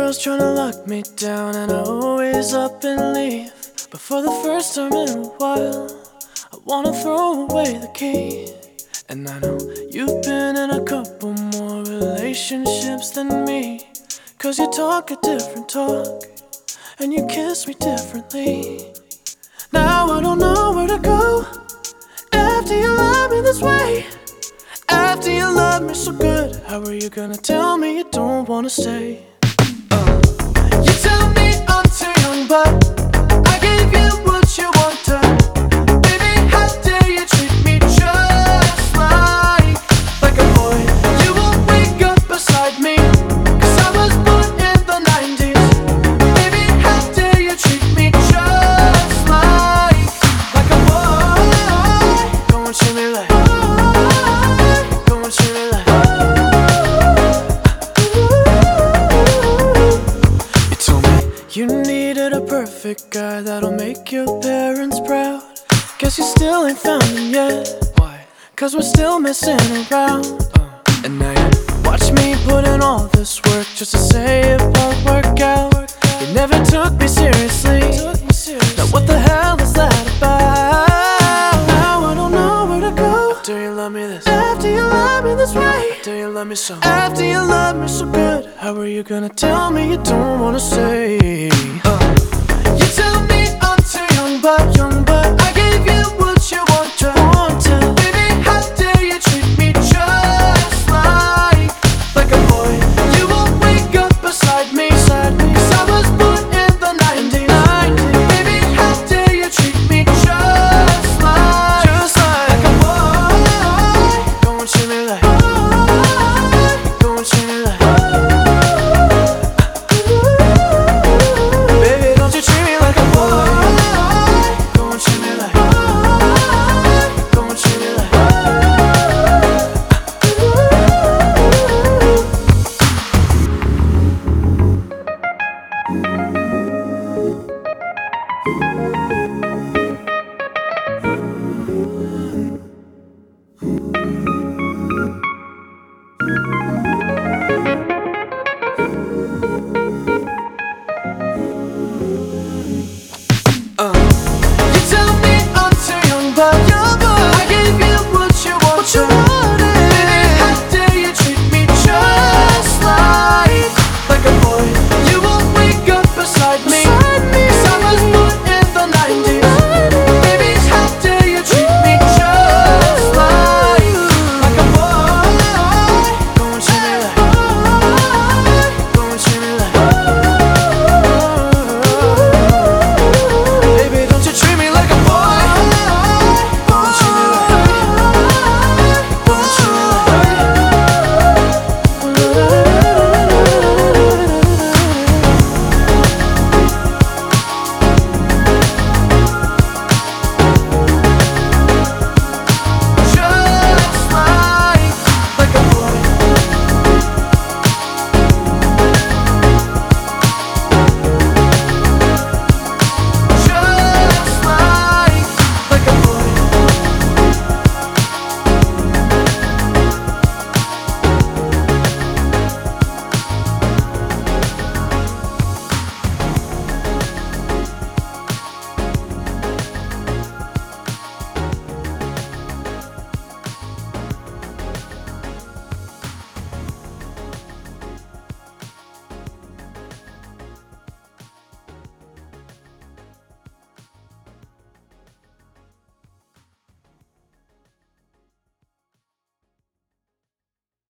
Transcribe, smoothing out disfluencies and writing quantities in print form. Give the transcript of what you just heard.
girls tryna lock me down, and I always up and leave. But for the first time in a while, I wanna throw away the key. And I know you've been in a couple more relationships than me, 'cause you talk a different talk, and you kiss me differently. Now I don't know where to go after you love me this way. After you love me so good, how are you gonna tell me you don't wanna stay? You tell me I'm too young, but I gave you what you wanted. Baby, how dare you treat me just like a boy? You won't wake up beside me, 'cause I was born in the 90s. Baby, how dare you treat me just like a boy? Go and treat me like, go and treat me like. You needed a perfect guy that'll make your parents proud. Guess you still ain't found him yet. Why? 'Cause we're still messing around. And now you watch me put in all this work just to say it won't work out. You never took me seriously. Now what the hell is that about? Now I don't know where to go after you love me this. After you love me this way. After you love me so. After you love me so good, how are you gonna tell me you don't wanna stay? You tell me I'm too young, but I gave you what you wanted. Baby, how dare you treat me just like a boy? You won't wake up beside me, 'cause I was born in the 90s. Baby, how dare you treat me just like a boy? Go and treat me like, go and treat me like. Baby, don't you treat me like a boy. Go and treat me like, go and treat me like.